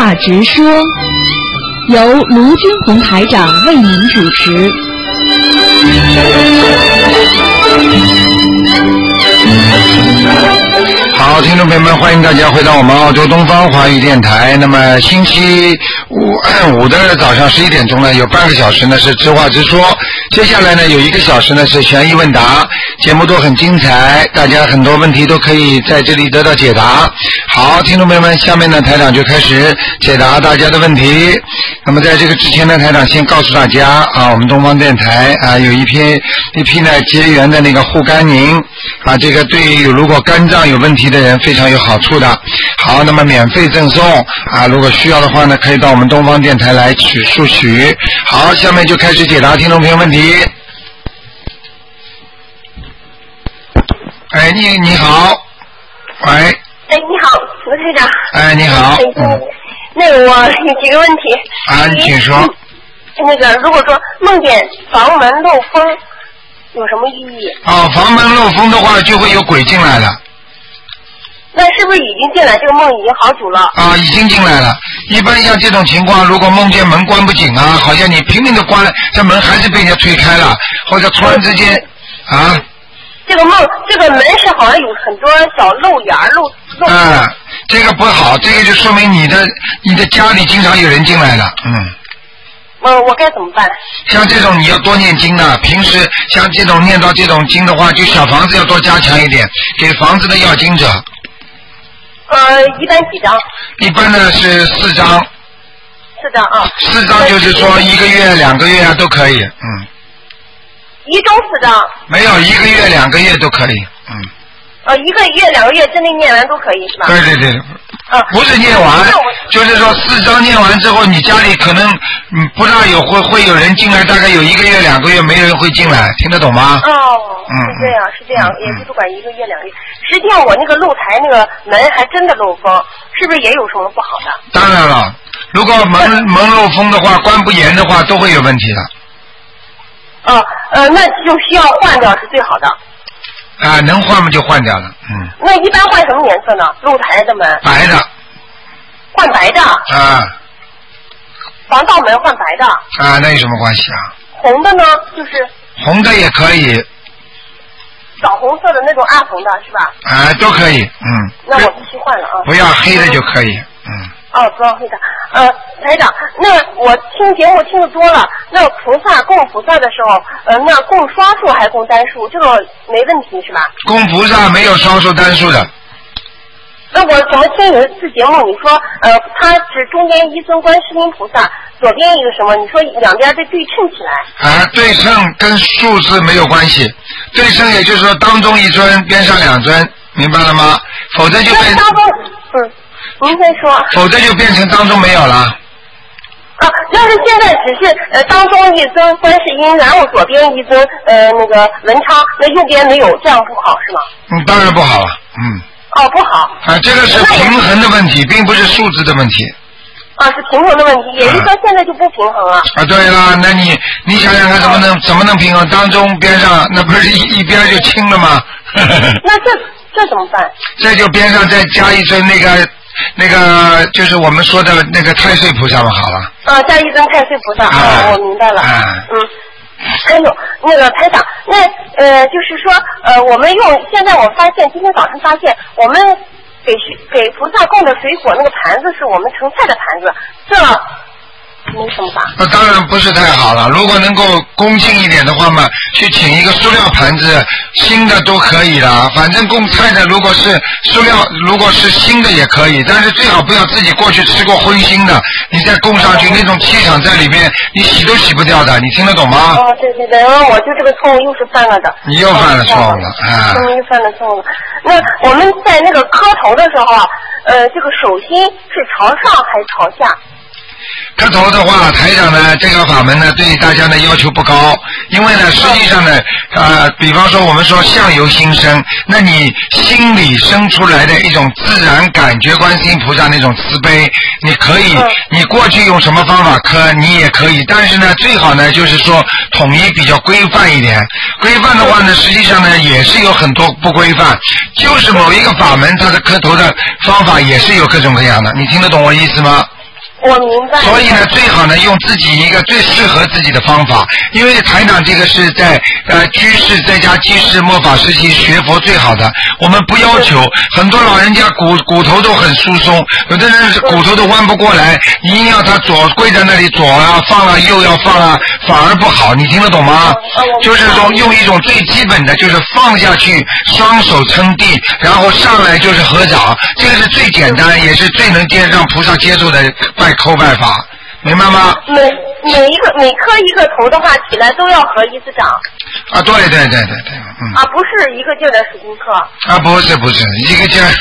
话直说，由卢军红台长为您主持。 好，听众朋友们，欢迎大家回到我们澳洲东方华语电台。那么星期五的早上11点钟呢，有半个小时呢是直话直说，接下来呢有1个小时呢是悬疑问答，节目都很精彩，大家很多问题都可以在这里得到解答。好，听众朋友们，下面呢台长就开始解答大家的问题。那么在这个之前呢，台长先告诉大家啊，我们东方电台啊有一批呢结缘的那个护肝宁啊，这个对于如果肝脏有问题的人非常有好处的。好，那么免费赠送啊，如果需要的话呢，可以到我们东方电台来索取。好，下面就开始解答听众朋友问题。哎，你好，喂。 哎，你好，卢台长。 哎，你好。 那个我有几个问题。 啊，你请说。 那个，如果说梦见房门漏风，有什么意义？ 哦，房门漏风的话，就会有鬼进来了。 那是不是已经进来？这个梦已经好久了。 啊，已经进来了。一般像这种情况，如果梦见门关不紧啊，好像你拼命的关，这门还是被人家推开了，或者突然之间啊。 这个门是好像有很多小漏眼漏。 啊，这个不好，这个就说明你的家里经常有人进来了， 我该怎么办？ 像这种你要多念经的，平时像这种念到这种经的话，就小房子要多加强一点，给房子的要经者。 一般几张？ 一般呢是4张。 4张啊。4 张就是说1个月、2个月啊都可以， 一周4张？ 没有，1个月、2个月都可以 ，1个月、2个月之内念完都可以是吧？ 对对对。不是念完，就是说4张念完之后，你家里可能不知道会有人进来，大概有1个月、2个月没人会进来，听得懂吗？ 是这样，也不管1个月、2个月。实际上我那个露台那个门还真的漏风，是不是也有什么不好的？ 当然了，如果门漏风的话，关不严的话，都会有问题的。 那就需要换掉是最好的。 啊，能换嘛就换掉了， 那一般换什么颜色呢？露台的门。 白的。 换白的。 啊。 防盗门换白的。 啊，那有什么关系啊？ 红的呢？就是。红的也可以。 枣红色的那种暗红的是吧？ 啊，都可以， 那我必须换了啊。 不要黑的就可以， 不要黑的。台长，那我听节目听得多了，那供菩萨的时候，那供双数还是供单数？这个没问题是吧？ 供菩萨没有双数单数的。 那我怎么听有一次节目你说，他是中间一尊观世音菩萨，左边一个什么？你说两边得对称起来。 啊，对称跟数字没有关系，对称也就是说当中一尊，边上2尊，明白了吗？否则就变。 当中，您先说。 否则就变成当中没有了。 要是现在只是当中一尊观世音，然后左边一尊那个文昌，那右边没有，这样不好是吗？ 当然不好了， 不好。 这个是平衡的问题，并不是数字的问题。 是平衡的问题，也就是说现在就不平衡了。 对了，那你想想看怎么能平衡？当中边上那不是一边就清了吗？ 那这怎么办？ 这就边上再加一尊那个就是我们说的那个太岁菩萨嘛，好了。 加一尊太岁菩萨，我明白了。还有那个台长，那就是说我们现在我发现今天早上发现我们给菩萨供的水果那个盘子是我们盛菜的盘子，这没什么吧？ 那当然不是太好了。如果能够恭敬一点的话嘛，去请一个塑料盘子，新的都可以的。反正供菜的，如果是塑料，如果是新的也可以，但是最好不要自己过去吃过荤腥的，你再供上去，那种气场在里面，你洗都洗不掉的。你听得懂吗？ 对，我就这个错误又是犯了的。 你又犯了错误了又犯了错误了。那我们在那个磕头的时候，这个手心是朝上还是朝下？ 磕头的话，台长呢，这个法门呢，对大家的要求不高，因为呢，实际上呢，比方说我们说相由心生，那你心里生出来的一种自然感觉，观世音菩萨那种慈悲，你可以，你过去用什么方法磕，你也可以，但是呢，最好呢，就是说统一比较规范一点。规范的话呢，实际上呢，也是有很多不规范，就是某一个法门，它的磕头的方法也是有各种各样的，你听得懂我意思吗？ 我明白。 所以呢，最好呢用自己一个最适合自己的方法，因为台长这个是在居士在家居士末法时期学佛最好的。我们不要求很多老人家骨头都很疏松，有的人骨头都弯不过来，你硬要他左跪在那里左啊放啊右要放啊，反而不好。你听得懂吗？就是说用一种最基本的，就是放下去，双手撑地，然后上来就是合掌，这个是最简单，也是最能让菩萨接受的叩拜法，明白吗？ 每磕一个头的话，起来都要合一次掌。 啊，对， 啊，不是一个劲儿的使劲磕。 啊，不是，一个劲儿。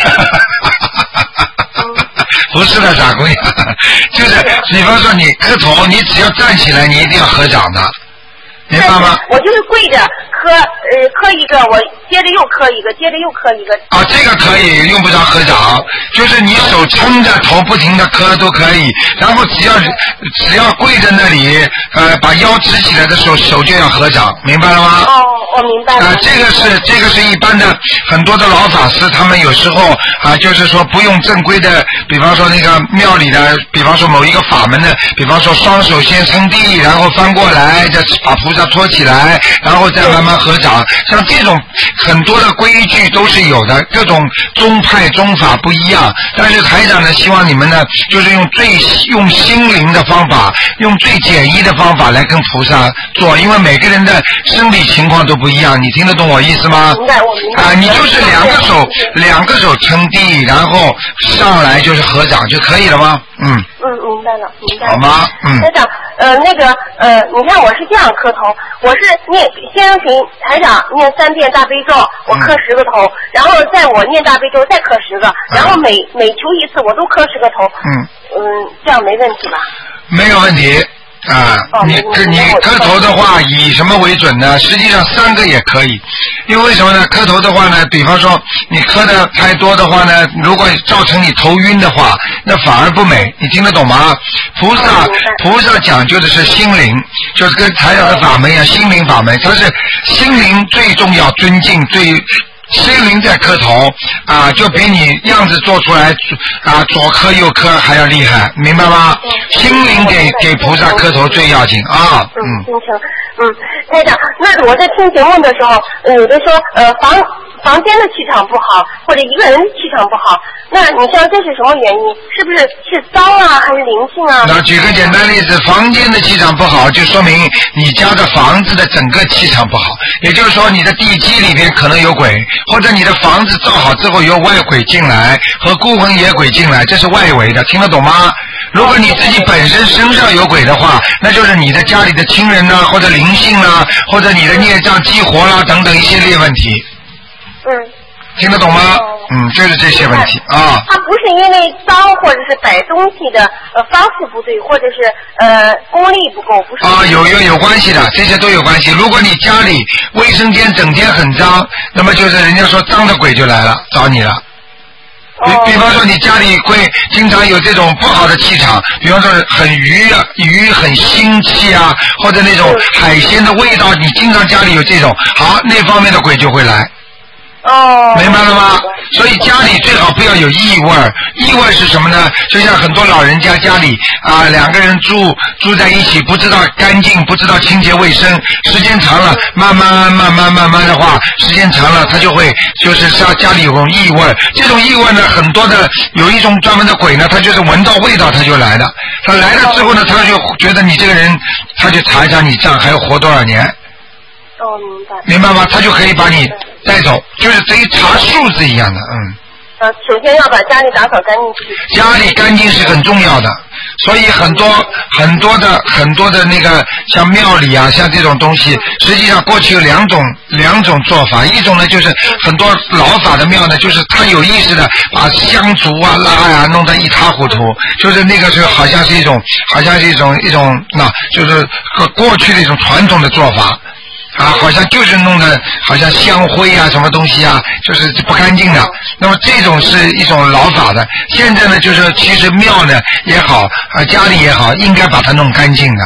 不是的，傻姑娘，就是比方说你磕头，你只要站起来，你一定要合掌的。明白吗？ 我就是跪着磕一个，我接着又磕一个，接着又磕一个。 啊，这个可以，用不着合掌，就是你手撑着头不停的磕都可以，然后只要跪在那里，把腰直起来的时候，手就要合掌，明白了吗？ 哦，我明白了。 这个是一般的很多的老法师，他们有时候就是说不用正规的，比方说那个庙里的，比方说某一个法门的，比方说双手先撑地，然后翻过来，再把菩萨托起来，然后再慢慢合掌，像这种很多的规矩都是有的，各种宗派宗法不一样，但是台长呢希望你们呢就是用心灵的方法，用最简易的方法来跟菩萨做，因为每个人的生理情况都不一样，你听得懂我意思吗？ 明白，我明白。 你就是两个手撑地，然后上来就是合掌就可以了吗？ 明白了。 好吗？ 台长，你看我是这样磕头，我是先请台长念3遍大悲咒，我磕10个头，然后在我念大悲咒再磕10个，然后每求一次我都磕10个头。这样没问题吧？ 没有问题。你磕头的话以什么为准呢？实际上3个也可以，因为什么呢？磕头的话呢，比方说你磕的太多的话呢，如果造成你头晕的话，那反而不美，你听得懂吗？菩萨讲究的是心灵，就是跟台长的法门一样，心灵法门，它是心灵最重要，尊敬心灵在磕头就比你样子做出来左磕右磕还要厉害，明白吗？心灵给菩萨磕头最要紧啊。 台长，那我在听节目的时候，有的说房间的气场不好，或者一个人气场不好，那你像这是什么原因？是不是骚啊，还是灵性啊？ 那举个简单例子，房间的气场不好，就说明你家的房子的整个气场不好，也就是说你的地基里边可能有鬼，或者你的房子造好之后有外鬼进来和孤魂野鬼进来，这是外围的，听得懂吗？如果你自己本身身上有鬼的话，那就是你的家里的亲人啊，或者灵性啊，或者你的孽障激活啦等等一系列问题。听得懂吗？就是这些问题啊。 它不是因为脏或者是摆东西的方式不对，或者是功力不够，不是。 有关系的，这些都有关系。如果你家里卫生间整天很脏，那么就是人家说脏的鬼就来了，找你了。比方说你家里会经常有这种不好的气场，比方说很鱼很腥气啊，或者那种海鲜的味道，你经常家里有这种，好，那方面的鬼就会来。明白了吗？所以家里最好不要有异味。异味是什么呢？就像很多老人家家里2个人住在一起，不知道干净，不知道清洁卫生，时间长了，慢慢的话，时间长了，他就会就是家里有种异味。这种异味呢，很多的有一种专门的鬼呢，他就是闻到味道他就来了。他来了之后呢，他就觉得你这个人，他就查一查你账还要活多少年。明白吗？他就可以把你带走，就是等于查数字一样的。 首先要把家里打扫干净。 家里干净是很重要的，所以很多的那个像庙里啊，像这种东西，实际上过去有两种做法，一种呢就是很多老法的庙呢，就是他有意识的把香烛啊蜡呀弄得一塌糊涂，就是那个是好像是一种那就是过去的一种传统的做法。好像就是弄得好像香灰啊什么东西啊，就是不干净的。那么这种是一种老法的。现在呢，就是其实庙呢也好家里也好，应该把它弄干净的。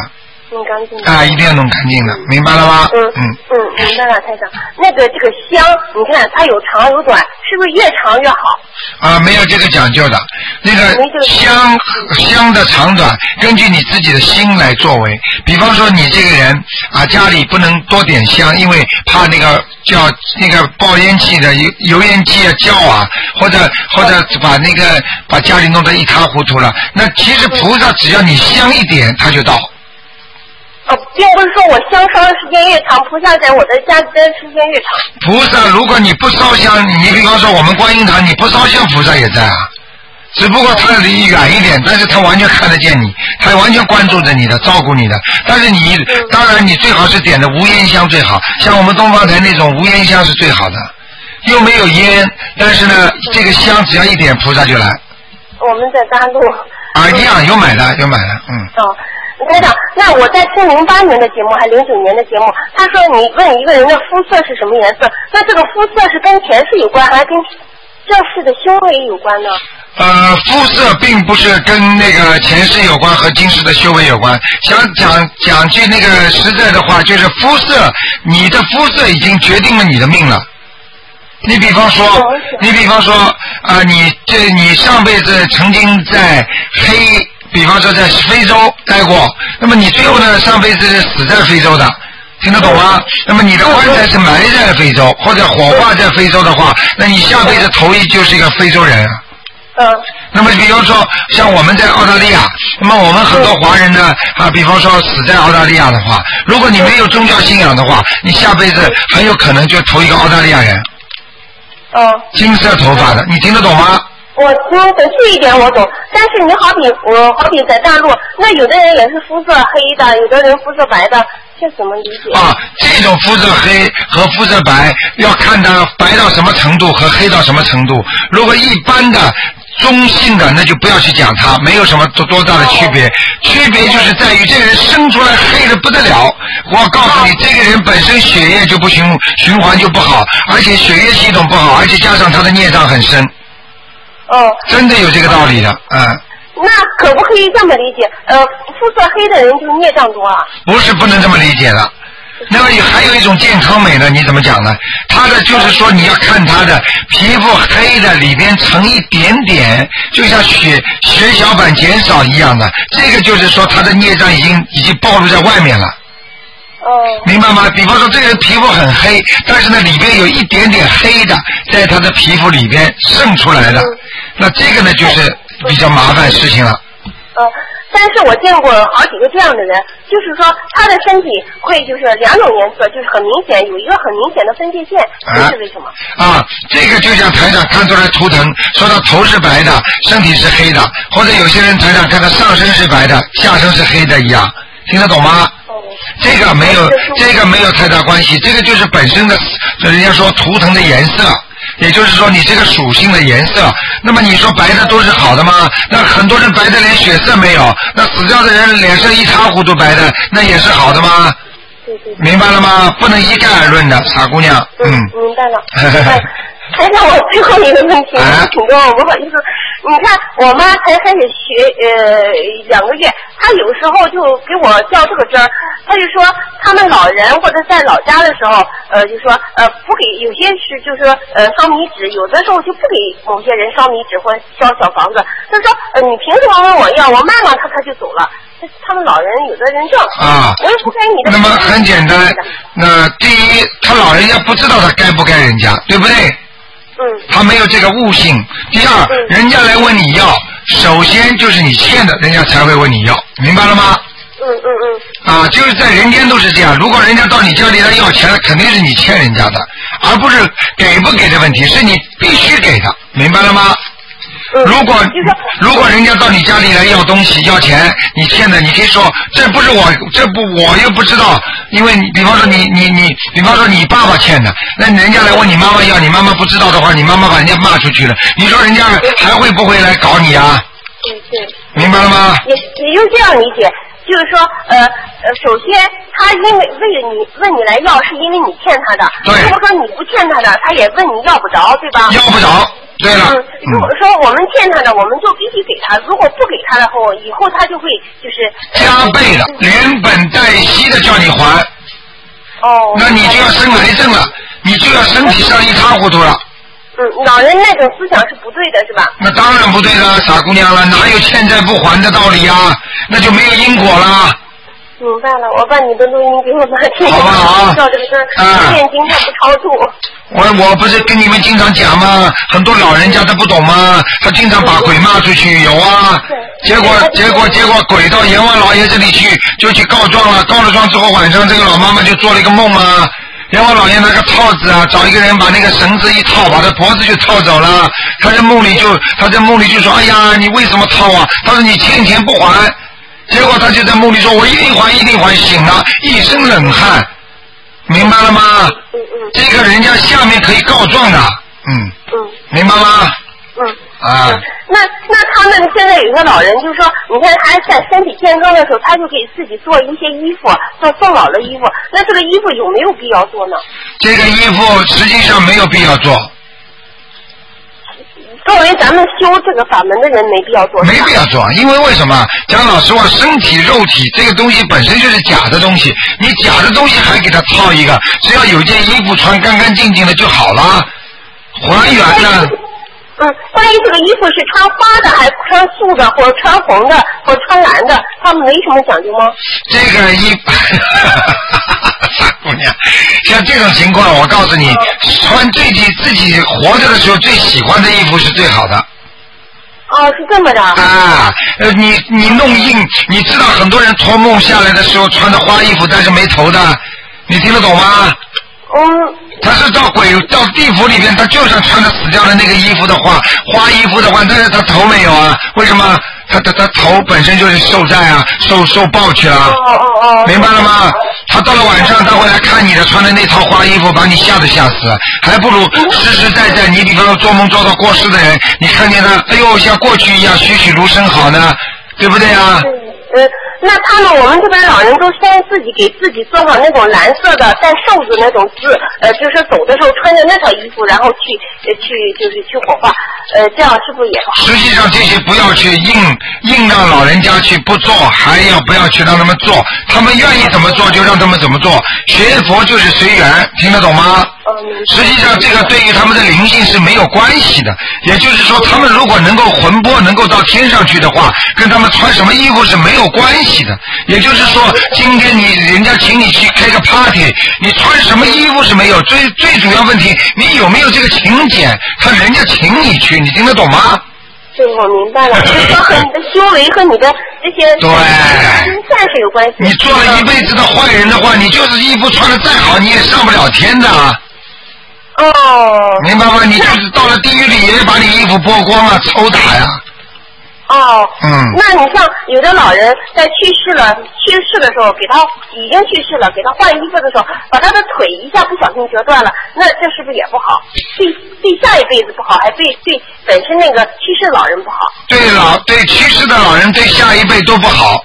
弄干净的。 啊，一定要弄干净的，明白了吗？ 明白了，台长。那个这个香，你看它有长有短，是不是越长越好？ 啊，没有这个讲究的。那个香的长短，根据你自己的心来作为。比方说你这个人啊，家里不能多点香，因为怕那个叫那个爆烟气的油烟气啊叫啊，或者把家里弄得一塌糊涂了。那其实菩萨只要你香一点，他就到。 并不是说我香烧的时间越长，菩萨在我的家待的时间越长。 菩萨，如果你不烧香，你比方说我们观音堂，你不烧香，菩萨也在啊。只不过他离远一点，但是他完全看得见你，他完全关注着你的，照顾你的。但是你当然你最好是点的无烟香最好，像我们东方台那种无烟香是最好的，又没有烟，但是呢这个香只要一点，菩萨就来。 我们在大陆。 啊，一样有买的。 台长，那我在听08年的节目，还09年的节目，他说你问一个人的肤色是什么颜色，那这个肤色是跟前世有关，还是跟这世的修为有关呢？ 肤色并不是跟那个前世有关和今世的修为有关。想讲句那个实在的话，就是肤色，你的肤色已经决定了你的命了。你比方说你上辈子曾经在比方说在非洲待过，那么你最后呢上辈子是死在非洲的，听得懂吗？那么你的棺材是埋在非洲或者火化在非洲的话，那你下辈子头一就是一个非洲人。那么比方说像我们在澳大利亚，那么我们很多华人呢比方说死在澳大利亚的话，如果你没有宗教信仰的话，你下辈子很有可能就投一个澳大利亚人。金色头发的，你听得懂吗？ 我听得这一点我懂，但是你好比在大陆，那有的人也是肤色黑的，有的人肤色白的，这怎么理解？ 这种肤色黑和肤色白要看它白到什么程度和黑到什么程度。如果一般的中性的，那就不要去讲它，没有什么多大的区别。区别就是在于这个人生出来黑的不得了，我告诉你，这个人本身血液就不循环就不好，而且血液系统不好，而且加上他的孽障很深。真的有这个道理的。 那可不可以这么理解？肤色黑的人就是孽障多啊？不是， 不能这么理解的。那么还有一种健康美呢，你怎么讲呢？他的就是说你要看他的皮肤黑的里边呈一点点，就像血小板减少一样的，这个就是说他的孽障已经暴露在外面了。明白吗？比方说这个人皮肤很黑，但是呢里边有一点点黑的在他的皮肤里边渗出来的，那这个呢就是比较麻烦事情了。 但是我见过好几个这样的人，就是说他的身体会就是两种颜色，就是很明显有一个很明显的分界线，这是为什么？ 这个就像台长看出来图腾，说他头是白的，身体是黑的，或者有些人台长看他上身是白的，下身是黑的一样，听得懂吗？这个没有太大关系，这个就是本身的人家说图腾的颜色，也就是说你这个属性的颜色。那么你说白的都是好的吗？那很多人白的连血色没有，那死掉的人脸色一塌糊涂白的，那也是好的吗？明白了吗？不能一概而论的，傻姑娘。 明白了。还有我最后一个问题，请跟我不好意思。你看我妈才开始学2个月，她有时候就给我较这个真儿，她就说他们老人或者在老家的时候，就说不给，有些是就是说烧米纸，有的时候就不给某些人烧米纸或烧小房子。她说你凭什么问我要？我骂骂他就走了。他们老人有的人证我也不该你的。 那么很简单，那第一，他老人家不知道他该不该人家，对不对？他没有这个悟性。第二，人家来问你要，首先就是你欠的，人家才会问你要，明白了吗？就是在人间都是这样，如果人家到你家里来要钱，肯定是你欠人家的，而不是给不给的问题，是你必须给的，明白了吗？如果人家到你家里来要东西要钱，你欠的，你可以说这不我又不知道，因为比方说比方说你爸爸欠的，那人家来问你妈妈要，你妈妈不知道的话，你妈妈把人家骂出去了，你说人家还会不会来搞你啊？ 对， 明白了吗？ 也就这样理解，就是说首先他因为问你来要，是因为你欠他的。 对。 如果说你不欠他的，他也问你要不着，对吧？ 要不着。 对了。 如果说我们欠他的，我们就必须给他；如果不给他的后，以后他就会就是加倍的，连本带息的叫你还。 哦。 那你就要生癌症了，你就要身体上一塌糊涂了。 老人那种思想是不对的，是吧？ 那当然不对了，傻姑娘了，哪有欠债不还的道理呀？那就没有因果了。 明白了，我把你的录音给我妈听， 好不好？ 照这个事儿，念经他不超度。 我不是跟你们经常讲吗？很多老人家他不懂吗？他经常把鬼骂出去，有啊。结果鬼到阎王老爷这里去，就去告状了。告了状之后，晚上这个老妈妈就做了一个梦嘛。阎王老爷拿个套子啊，找一个人把那个绳子一套，把他脖子就套走了。他在梦里就说：“哎呀，你为什么套啊？”他说：“你欠钱不还。”结果他就在梦里说：“我一定还，一定还。”醒了，一身冷汗，明白了吗？这个人家下面可以告状的，明白吗？ 那他们现在有个老人，就是说，你看他在身体健康的时候，他就给自己做一些衣服，做送老的衣服。那这个衣服有没有必要做呢？ 这个衣服实际上没有必要做。 作为咱们修这个法门的人，没必要做。 没必要做，因为什么？讲老实话，身体肉体这个东西本身就是假的东西，你假的东西还给它套一个，只要有件衣服穿干干净净的就好了，还原呢。 关于这个衣服是穿花的，还是穿素的，或者穿红的，或者穿蓝的，他们没什么讲究吗？ 这个傻姑娘，像这种情况，我告诉你，穿自己活着的时候最喜欢的衣服是最好的。 是这么的。 你弄硬，你知道很多人托梦下来的时候穿的花衣服，但是没头的，你听得懂吗？他是到地府里边，他就算穿着死掉的那个衣服的话，花衣服的话，但是他头没有啊？为什么？他头本身就是受债啊，受报去了。明白了吗？他到了晚上，他会来看你的穿的那套花衣服，把你吓得吓死，还不如实实在在。你比方说做梦做到过世的人，你看见他，哎呦，像过去一样栩栩如生好呢，对不对啊？ 那我们这边老人都先自己给自己做好那种蓝色的带寿字那种字，就是走的时候穿着那套衣服，然后去火化，这样是不是也好？ 实际上这些不要去硬让老人家去不做，还要不要去让他们做？他们愿意怎么做就让他们怎么做。学佛就是随缘，听得懂吗？实际上这个对于他们的灵性是没有关系的，也就是说他们如果能够魂魄能够到天上去的话，跟他们穿什么衣服是没有关系的。也就是说今天人家请你去开个 party， 你穿什么衣服是没有，最主要问题你有没有这个请柬，人家请你去，你听得懂吗？ 对，我明白了，就是说和你的修为和你的这些对心善是有关系。 你做了一辈子的坏人的话，你就是衣服穿得再好，你也上不了天的。明白吗？你就是到了地狱里也把你衣服剥光了，抽打呀。 那你像有的老人在去世的时候，已经去世了，给他换衣服的时候，把他的腿一下不小心折断了，那这是不是也不好？对下一辈子不好，还对本身那个去世老人不好？ 对去世的老人对下一辈都不好。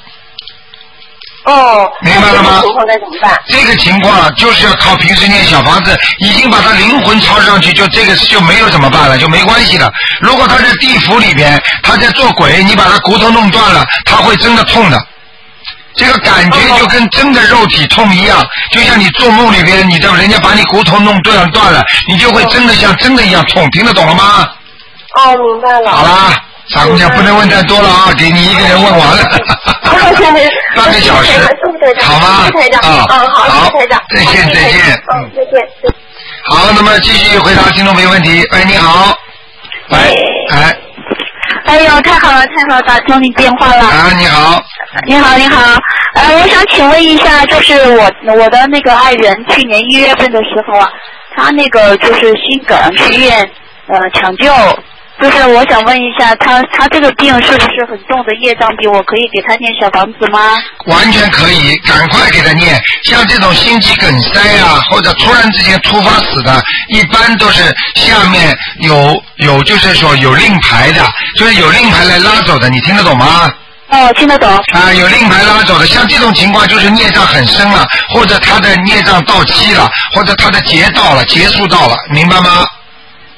明白了吗？ 这个情况该怎么办？ 这个情况就是要靠平时念小房子，已经把他灵魂抄上去，这个就没有怎么办了，就没关系了。如果他在地府里边，他在做鬼，你把他骨头弄断了，他会真的痛的。这个感觉就跟真的肉体痛一样，就像你做梦里边，人家把你骨头弄断了，你就会真的像真的一样痛，听得懂了吗？ 明白了。 好啦。傻姑娘不能问太多了啊，给你一个人问完了。半个小时，好吗？好，再见。再见。好，那么继续回答听众朋友问题。喂，你好。喂， 哎呦，太好了，打通你电话了。 你好。 你好。我想请问一下，就是我的那个爱人，去年1月份的时候啊，他那个就是心梗去医院抢救。就是我想问一下，他这个病是不是很重的业障病？我可以给他念小房子吗？ 完全可以，赶快给他念。像这种心肌梗塞啊，或者突然之间突发死的，一般都是下面有就是说有令牌的，就是有令牌来拉走的，你听得懂吗？ 听得懂。 有令牌拉走的，像这种情况就是孽障很深了，或者他的孽障到期了，或者他的劫到了，结束到了，明白吗？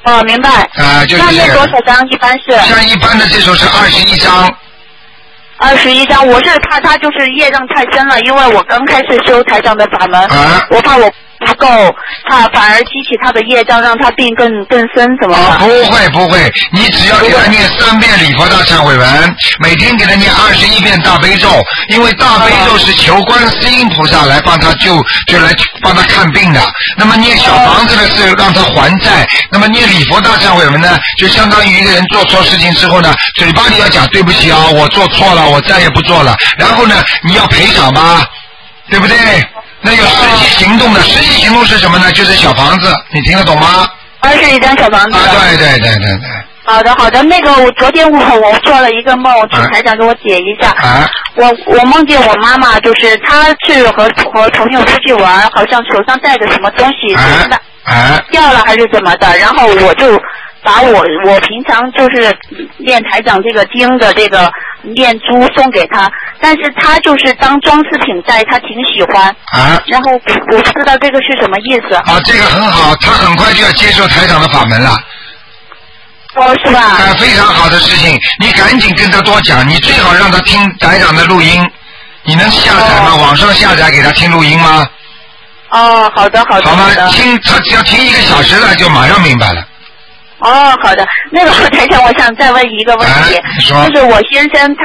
哦，明白。 就是这个。 那念多少张一般是？ 像一般的这首是21张。 21张，我是怕他就是业障太深了，因为我刚开始修台长的法门，我怕我不够，怕反而激起他的业障，让他病更深，怎么办？ 不会，你只要给他念3遍礼佛大忏悔文，每天给他念21遍大悲咒，因为大悲咒是求观世音菩萨来帮他就来帮他看病的。那么念小房子呢是让他还债，那么念礼佛大忏悔文呢，就相当于一个人做错事情之后呢，嘴巴里要讲对不起啊，我做错了，我再也不做了，然后呢你要赔偿吧，对不对？那有实际行动的，实际行动是什么呢？就是小房子，你听得懂吗 ？21张小房子。对。好的，那个我昨天我做了一个梦，请台长给我解一下。我梦见我妈妈，就是她去和朋友出去玩，好像手上带着什么东西掉了还是怎么的，然后我就把我平常就是念台长这个经的这个念珠送给他，但是他就是当装饰品戴，他挺喜欢。然后我不知道这个是什么意思。 这个很好，他很快就要接受台长的法门了。 是吧？ 非常好的事情，你赶紧跟他多讲，你最好让他听台长的录音。你能下载吗？网上下载给他听录音吗？ 好的。好吗？他只要听1个小时了，就马上明白了。 好的。那个台长，我想再问一个问题，就是我先生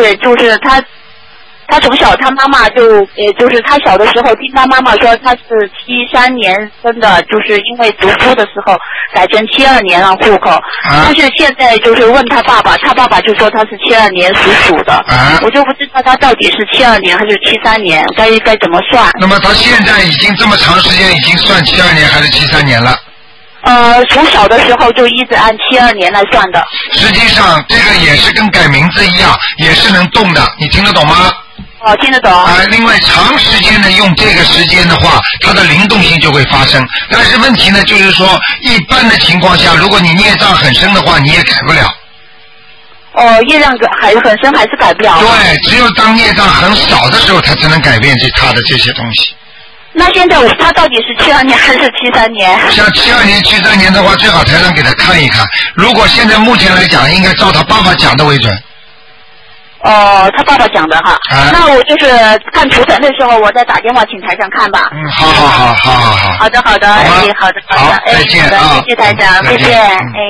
他从小他妈妈就是他小的时候听他妈妈说他是73年生的，就是因为读书的时候改成72年了户口，但是现在就是问他爸爸，他爸爸就说他是72年属鼠的，我就不知道他到底是72年还是73年，该怎么算？ 那么他现在已经这么长时间已经算72年还是73年了？ 从小的时候就一直按72年来算的。 实际上这个也是跟改名字一样，也是能动的，你听得懂吗？ 听得懂。 另外长时间的用这个时间的话，它的灵动性就会发生。但是问题呢，就是说一般的情况下，如果你孽障很深的话，你也改不了。 业障很深还是改不了。 对，只有当孽障很少的时候，他才能改变他的这些东西。 那现在他到底是72年还是73年？ 像72年、73年的话，最好台上给他看一看。如果现在目前来讲，应该照他爸爸讲的为准。 他爸爸讲的哈。那我就是看图腾的时候，我再打电话请台长看吧。 好。 好的。好的。 再见谢谢台长，再见。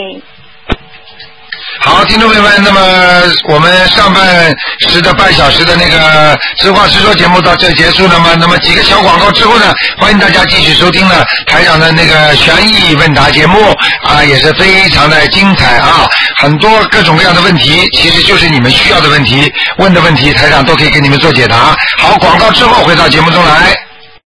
好，听众朋友们，那么我们上半时的半小时的那个实话实说节目到这结束了吗？那么几个小广告之后呢，欢迎大家继续收听了台长的那个悬疑问答节目也是非常的精彩很多各种各样的问题，其实就是你们需要的问题，问的问题台长都可以给你们做解答。好，广告之后回到节目中来。